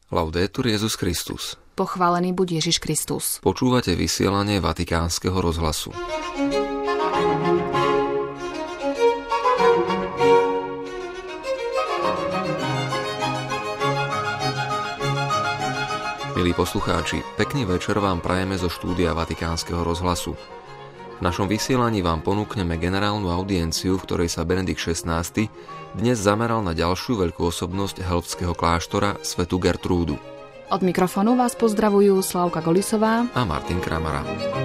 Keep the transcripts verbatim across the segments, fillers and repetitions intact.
Laudetur Jesus Christus. Pochválený buď Ježiš Kristus. Počúvate vysielanie Vatikánskeho rozhlasu. Milí poslucháči, pekný večer vám prajeme zo štúdia Vatikánskeho rozhlasu. V našom vysielaní vám ponúkneme generálnu audienciu, v ktorej sa Benedikt šestnásty dnes zameral na ďalšiu veľkú osobnosť helftského kláštora, svätú Gertrúdu. Od mikrofónu vás pozdravujú Slávka Golisová a Martin Kramara.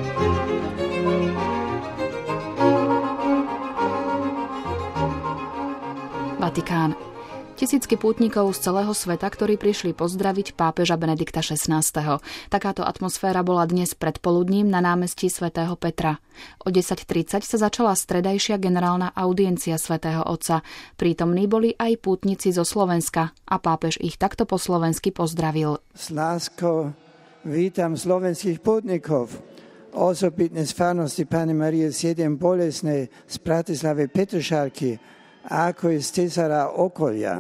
Vatikán. Tisícky pútnikov z celého sveta, ktorí prišli pozdraviť pápeža Benedikta šestnásteho. Takáto atmosféra bola dnes predpoludním na námestí svätého Petra. O desať tridsať sa začala stredajšia generálna audiencia svätého Otca. Prítomní boli aj pútnici zo Slovenska a pápež ich takto po slovensky pozdravil. S láskou vítam slovenských pútnikov. Osobitne z farnosti Panny Márie siedem bolesnej z Bratislavy Petržalky, ako je z Cezara okolia.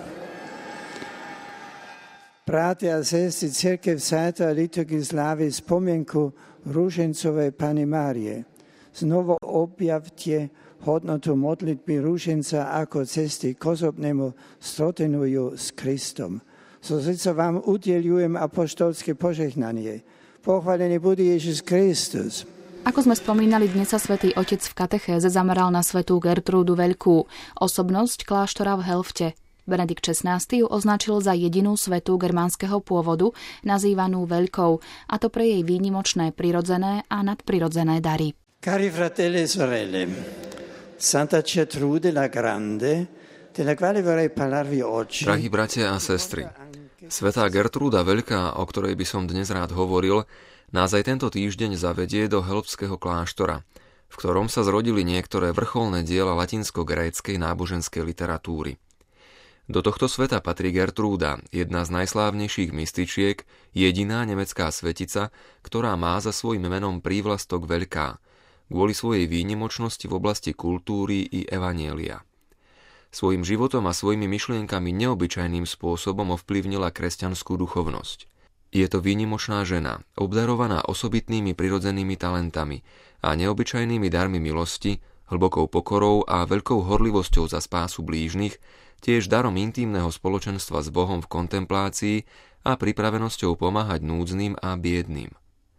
Bratia a sestry, cirkev sajta liturgii slávi spomienku Ružencovej Panny Márie. Znovu objavte hodnotu modlitby Ruženca ako cesty k osobnému stretnutiu s Kristom. So srdca vám udeľujem apoštolské požehnanie. Pochválený bude Ježiš Kristus. Ako sme spomínali, dnes sa svätý Otec v katechéze zameral na svätú Gertrúdu Veľkú, osobnosť kláštora v Helfte. Benedikt šestnásty ju označil za jedinú svätú germánskeho pôvodu, nazývanú Veľkou, a to pre jej výnimočné prirodzené a nadprirodzené dary. Cari fratelli e sorelle, Santa Gertrude la Grande, della quale vorrei parlarvi oggi. Drahí bratia a sestry, svätá Gertrúda Veľká, o ktorej by som dnes rád hovoril, nás aj tento týždeň zavedie do helftského kláštora, v ktorom sa zrodili niektoré vrcholné diela latinsko-gréckej náboženskej literatúry. Do tohto sveta patrí Gertrúda, jedna z najslávnejších mystičiek, jediná nemecká svetica, ktorá má za svojím menom prívlastok Veľká, kvôli svojej výnimočnosti v oblasti kultúry i evanjelia. Svojím životom a svojimi myšlienkami neobyčajným spôsobom ovplyvnila kresťanskú duchovnosť. Je to výnimočná žena, obdarovaná osobitnými prirodzenými talentami a neobyčajnými darmi milosti, hlbokou pokorou a veľkou horlivosťou za spásu blížnych, tiež darom intímneho spoločenstva s Bohom v kontemplácii a pripravenosťou pomáhať núdznym a biedným.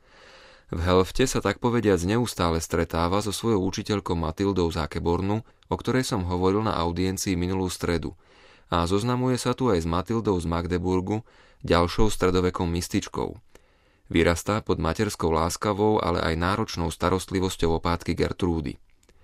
V Helfte sa tak povediac neustále stretáva so svojou učiteľkou Matildou z Akebornu, o ktorej som hovoril na audiencii minulú stredu, a zoznamuje sa tu aj s Matildou z Magdeburgu, ďalšou stredovekou mystičkou. Vyrastá pod materskou láskavou, ale aj náročnou starostlivosťou o pátky Gertrúdy.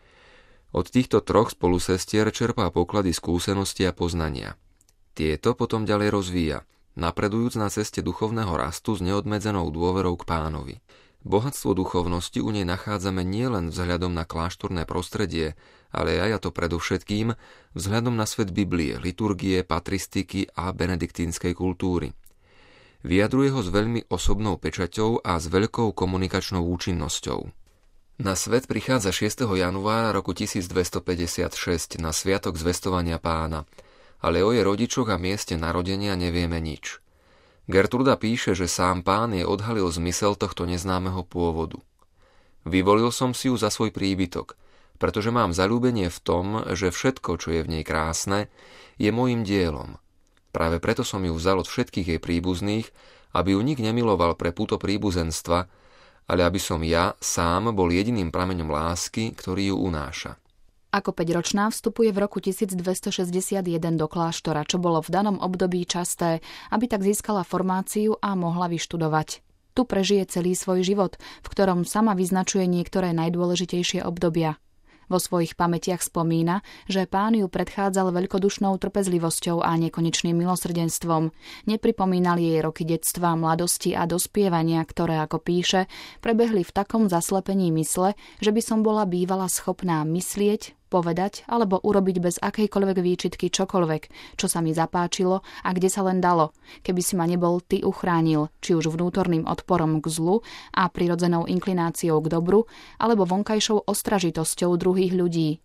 Od týchto troch spolusestier čerpá poklady skúsenosti a poznania. Tieto potom ďalej rozvíja, napredujúc na ceste duchovného rastu s neodmedzenou dôverou k Pánovi. Bohatstvo duchovnosti u nej nachádzame nielen vzhľadom na kláštorné prostredie, ale aj, a to predovšetkým, vzhľadom na svet Biblie, liturgie, patristiky a benediktínskej kultúry. Vyjadruje ho s veľmi osobnou pečaťou a s veľkou komunikačnou účinnosťou. Na svet prichádza šiesteho januára roku tisícdvestopäťdesiatšesť na sviatok zvestovania Pána, ale o jej rodičoch a mieste narodenia nevieme nič. Gertrúda píše, že sám Pán jej odhalil zmysel tohto neznámeho pôvodu. Vyvolil som si ju za svoj príbytok, pretože mám zaľúbenie v tom, že všetko, čo je v nej krásne, je mojím dielom. Práve preto som ju vzal od všetkých jej príbuzných, aby ju nik nemiloval pre púto príbuzenstva, ale aby som ja sám bol jediným prameňom lásky, ktorý ju unáša. Ako päťročná vstupuje v roku tisícdvestošesťdesiatjeden do kláštora, čo bolo v danom období časté, aby tak získala formáciu a mohla vyštudovať. Tu prežije celý svoj život, v ktorom sama vyznačuje niektoré najdôležitejšie obdobia. Vo svojich pamätiach spomína, že Pán ju predchádzal veľkodušnou trpezlivosťou a nekonečným milosrdenstvom. Nepripomínal jej roky detstva, mladosti a dospievania, ktoré, ako píše, prebehli v takom zaslepení mysle, že by som bola bývala schopná myslieť, povedať alebo urobiť bez akejkoľvek výčitky čokoľvek, čo sa mi zapáčilo a kde sa len dalo, keby si ma nebol ty uchránil, či už vnútorným odporom k zlu a prirodzenou inklináciou k dobru, alebo vonkajšou ostražitosťou druhých ľudí.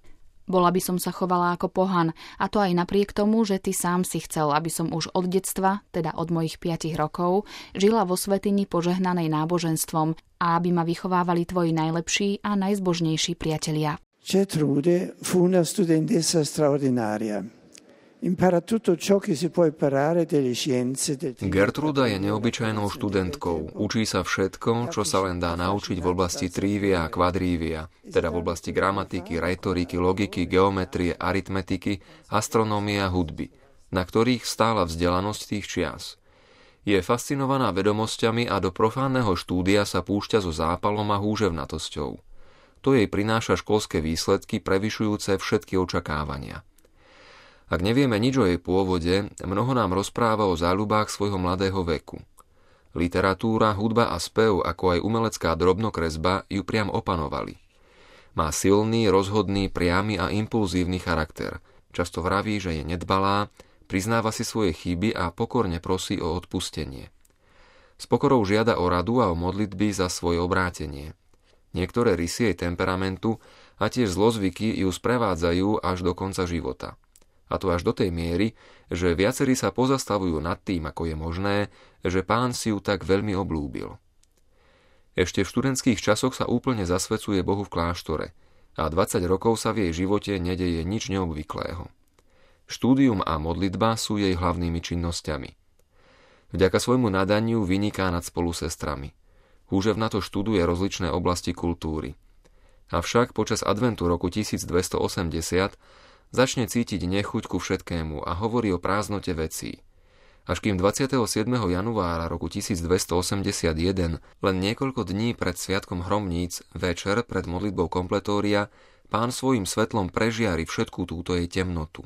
Bola by som sa chovala ako pohan, a to aj napriek tomu, že ty sám si chcel, aby som už od detstva, teda od mojich piatich rokov, žila vo svätyni požehnanej náboženstvom a aby ma vychovávali tvoji najlepší a najzbožnejší priatelia. Gertrude fu una studentessa straordinaria. Gertruda je neobyčajnou študentkou. Učí sa všetko, čo sa len dá naučiť v oblasti trívia a kvadrívia, teda v oblasti gramatiky, retoriky, logiky, geometrie, aritmetiky, astronómie a hudby, na ktorých stála vzdelanosť tých čias. Je fascinovaná vedomosťami a do profánneho štúdia sa púšťa so zápalom a húževnatosťou. To jej prináša školské výsledky prevyšujúce všetky očakávania. Ak nevieme nič o jej pôvode, mnoho nám rozpráva o záľubách svojho mladého veku. Literatúra, hudba a spev, ako aj umelecká drobnokresba ju priam opanovali. Má silný, rozhodný, priamy a impulzívny charakter. Často vraví, že je nedbalá, priznáva si svoje chyby a pokorne prosí o odpustenie. S pokorou žiada o radu a o modlitby za svoje obrátenie. Niektoré rysy jej temperamentu a tiež zlozvyky ju sprevádzajú až do konca života. A to až do tej miery, že viacerí sa pozastavujú nad tým, ako je možné, že Pán si ju tak veľmi oblúbil. Ešte v študentských časoch sa úplne zasvecuje Bohu v kláštore a dvadsať rokov sa v jej živote nedeje nič neobvyklého. Štúdium a modlitba sú jej hlavnými činnosťami. Vďaka svojmu nadaniu vyniká nad spolusestrami. Húževnato študuje rozličné oblasti kultúry. Avšak počas adventu roku tisícdvestoosemdesiat začne cítiť nechuť ku všetkému a hovorí o prázdnote vecí. Až kým dvadsiateho siedmeho januára roku tisícdvestoosemdesiatjeden, len niekoľko dní pred sviatkom Hromníc, večer pred modlitbou kompletória, Pán svojim svetlom prežiari všetkú túto jej temnotu.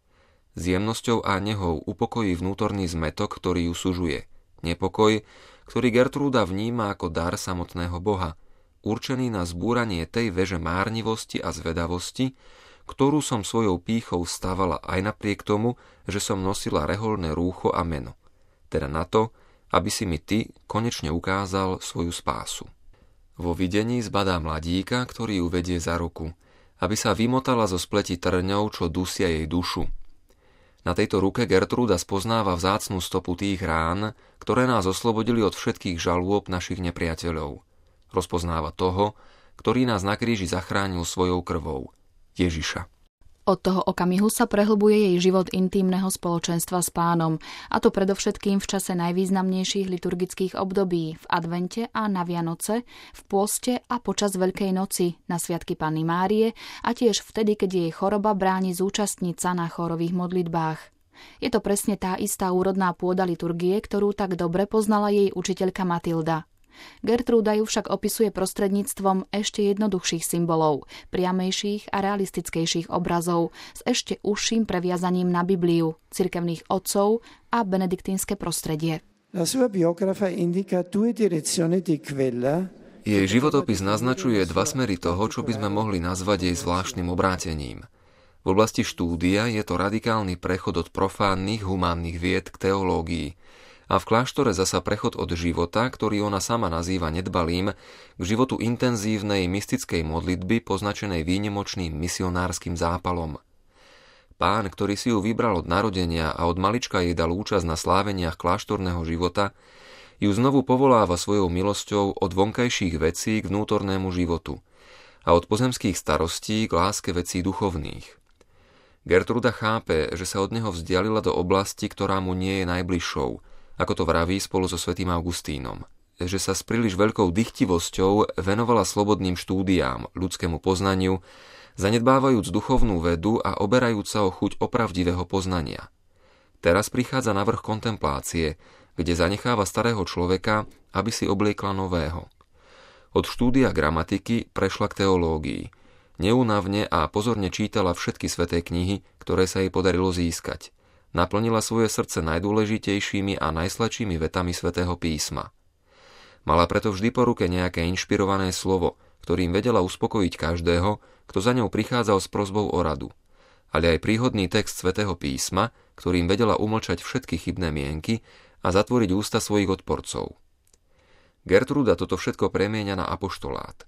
S jemnosťou a nehou upokojí vnútorný zmätok, ktorý ju sužuje. Nepokoj, ktorý Gertrúda vníma ako dar samotného Boha, určený na zbúranie tej veže márnivosti a zvedavosti, ktorú som svojou pýchou stavala aj napriek tomu, že som nosila reholné rúcho a meno. Teda na to, aby si mi ty konečne ukázal svoju spásu. Vo videní zbadá mladíka, ktorý ju vedie za ruku, aby sa vymotala zo spleti trňov, čo dusia jej dušu. Na tejto ruke Gertrúda spoznáva vzácnu stopu tých rán, ktoré nás oslobodili od všetkých žalôb našich nepriateľov. Rozpoznáva toho, ktorý nás na kríži zachránil svojou krvou. Ježiša. Od toho okamihu sa prehlbuje jej život intímneho spoločenstva s Pánom, a to predovšetkým v čase najvýznamnejších liturgických období, v advente a na Vianoce, v pôste a počas Veľkej noci, na sviatky Panny Márie a tiež vtedy, keď jej choroba bráni zúčastniť sa na chórových modlitbách. Je to presne tá istá úrodná pôda liturgie, ktorú tak dobre poznala jej učiteľka Matilda. Gertrúda ju však opisuje prostredníctvom ešte jednoduchších symbolov, priamejších a realistickejších obrazov s ešte užším previazaním na Bibliu, cirkevných otcov a benediktínske prostredie. Jej životopis naznačuje dva smery toho, čo by sme mohli nazvať jej zvláštnym obrátením. V oblasti štúdia je to radikálny prechod od profánnych humánnych vied k teológii, a v kláštore zasa prechod od života, ktorý ona sama nazýva nedbalým, k životu intenzívnej mystickej modlitby poznačenej výnimočným misionárskym zápalom. Pán, ktorý si ju vybral od narodenia a od malička jej dal účasť na sláveniach kláštorného života, ju znovu povoláva svojou milosťou od vonkajších vecí k vnútornému životu a od pozemských starostí k láske vecí duchovných. Gertrúda chápe, že sa od neho vzdialila do oblasti, ktorá mu nie je najbližšou, ako to vraví spolu so svätým Augustínom, že sa s príliš veľkou dychtivosťou venovala slobodným štúdiám, ľudskému poznaniu, zanedbávajúc duchovnú vedu a oberajúc sa o chuť opravdivého poznania. Teraz prichádza na vrch kontemplácie, kde zanecháva starého človeka, aby si obliekla nového. Od štúdia gramatiky prešla k teológii. Neúnavne a pozorne čítala všetky sväté knihy, ktoré sa jej podarilo získať. Naplnila svoje srdce najdôležitejšími a najsladšími vetami svätého písma. Mala preto vždy po ruke nejaké inšpirované slovo, ktorým vedela uspokojiť každého, kto za ňou prichádzal s prosbou o radu, ale aj príhodný text svätého písma, ktorým vedela umlčať všetky chybné mienky a zatvoriť ústa svojich odporcov. Gertrúda toto všetko premieňa na apoštolát.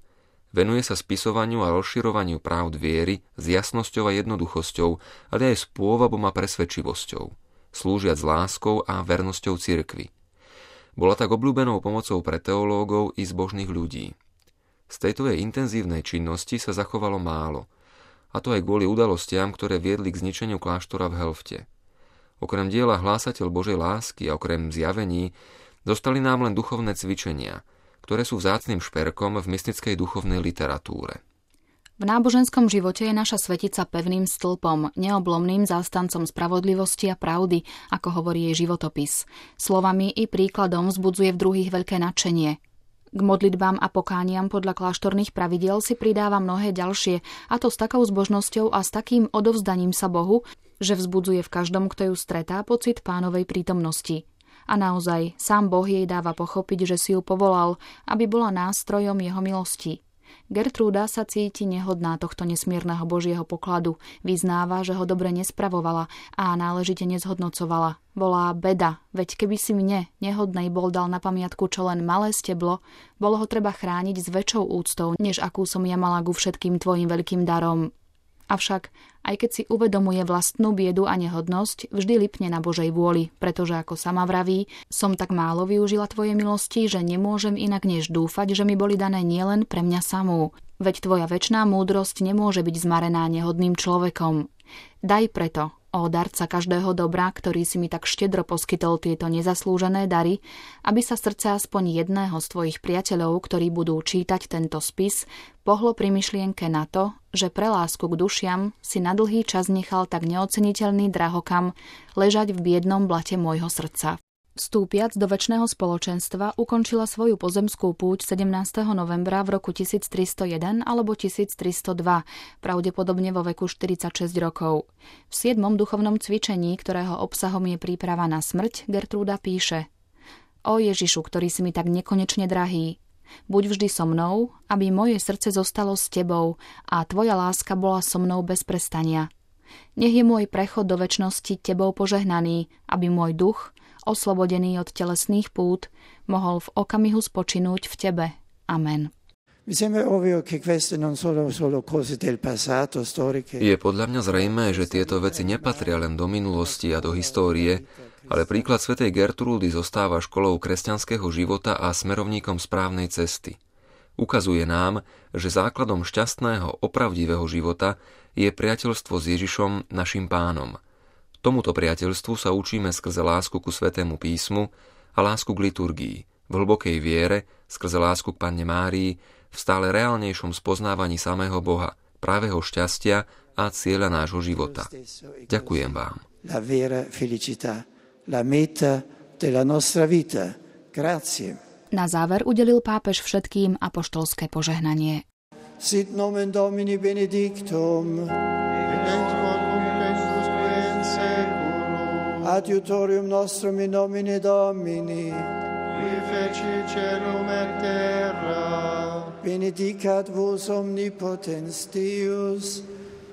Venuje sa spisovaniu a rozširovaniu pravd viery s jasnosťou a jednoduchosťou, ale aj s pôvabom a presvedčivosťou, slúžiac s láskou a vernosťou cirkvi. Bola tak obľúbenou pomocou pre teológov i zbožných ľudí. Z tejto jej intenzívnej činnosti sa zachovalo málo, a to aj kvôli udalostiam, ktoré viedli k zničeniu kláštora v Helfte. Okrem diela Hlásateľ Božej lásky a okrem zjavení, zostali nám len duchovné cvičenia, ktoré sú vzácnym šperkom v mystickej duchovnej literatúre. V náboženskom živote je naša svetica pevným stĺpom, neoblomným zástancom spravodlivosti a pravdy, ako hovorí jej životopis. Slovami i príkladom vzbudzuje v druhých veľké nadšenie. K modlitbám a pokániam podľa kláštorných pravidiel si pridáva mnohé ďalšie, a to s takou zbožnosťou a s takým odovzdaním sa Bohu, že vzbudzuje v každom, kto ju stretá, pocit Pánovej prítomnosti. A naozaj, sám Boh jej dáva pochopiť, že si ju povolal, aby bola nástrojom jeho milosti. Gertrúda sa cíti nehodná tohto nesmierneho Božieho pokladu, vyznáva, že ho dobre nespravovala a náležite nezhodnocovala. Volá beda, veď keby si mne, nehodnej, bol dal na pamiatku čo len malé steblo, bolo ho treba chrániť s väčšou úctou, než akú som ja mala ku všetkým tvojim veľkým darom. Avšak, aj keď si uvedomuje vlastnú biedu a nehodnosť, vždy lipne na Božej vôli, pretože, ako sama vraví, som tak málo využila tvoje milosti, že nemôžem inak než dúfať, že mi boli dané nielen pre mňa samú. Veď tvoja večná múdrosť nemôže byť zmarená nehodným človekom. Daj preto, ó darca každého dobra, ktorý si mi tak štedro poskytol tieto nezaslúžené dary, aby sa srdce aspoň jedného z tvojich priateľov, ktorí budú čítať tento spis, pohlo pri myšlienke na to, že pre lásku k dušiam si na dlhý čas nechal tak neoceniteľný drahokam ležať v biednom blate môjho srdca. Vstúpiac do večného spoločenstva ukončila svoju pozemskú púť sedemnásteho novembra v roku tisíctristojeden alebo tisíctristodva, pravdepodobne vo veku štyridsaťšesť rokov. V siedmom duchovnom cvičení, ktorého obsahom je príprava na smrť, Gertrúda píše: O Ježišu, ktorý si mi tak nekonečne drahý, buď vždy so mnou, aby moje srdce zostalo s tebou a tvoja láska bola so mnou bez prestania. Nech je môj prechod do večnosti tebou požehnaný, aby môj duch, oslobodený od telesných pút, mohol v okamihu spočinúť v tebe. Amen. Je podľa mňa zrejmé, že tieto veci nepatria len do minulosti a do histórie, ale príklad svätej Gertrúdy zostáva školou kresťanského života a smerovníkom správnej cesty. Ukazuje nám, že základom šťastného, opravdivého života je priateľstvo s Ježišom, naším Pánom. Tomuto priateľstvu sa učíme skrze lásku ku Svätému písmu a lásku k liturgii, v hlbokej viere, skrze lásku k Panne Márii, v stále reálnejšom spoznávaní samého Boha, právého šťastia a cieľa nášho života. Ďakujem vám. La vera felicità, la meta della nostra vita. Grazie. Na záver udelil pápež všetkým apoštolské požehnanie. Sit nomen Domini benedictum. Adiutorium nostrum in nomine Domini, qui feci celum et terra, benedicat vos omnipotens Deus,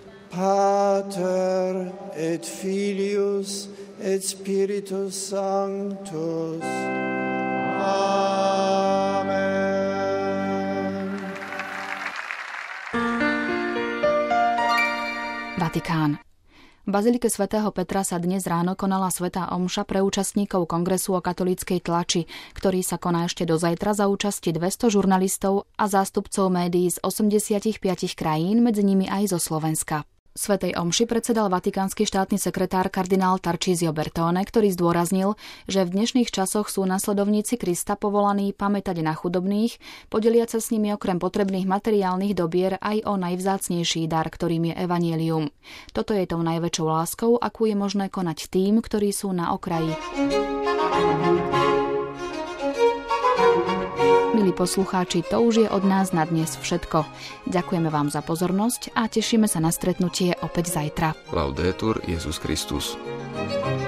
Pater et Filius et Spiritus Sanctus. Amen. Vatikán. V bazilike svätého Petra sa dnes ráno konala svätá omša pre účastníkov kongresu o katolíckej tlači, ktorý sa koná ešte do zajtra za účasti dvesto žurnalistov a zástupcov médií z osemdesiatpäť krajín, medzi nimi aj zo Slovenska. Svätej omši predsedal vatikánsky štátny sekretár kardinál Tarcísio Bertone, ktorý zdôraznil, že v dnešných časoch sú nasledovníci Krista povolaní pamätať na chudobných, podeliať sa s nimi okrem potrebných materiálnych dobier aj o najvzácnejší dar, ktorým je evanjelium. Toto je tou najväčšou láskou, akú je možné konať tým, ktorí sú na okraji. Milí poslucháči, to už je od nás na dnes všetko. Ďakujeme vám za pozornosť a tešíme sa na stretnutie opäť zajtra. Laudetur Jesus Christus.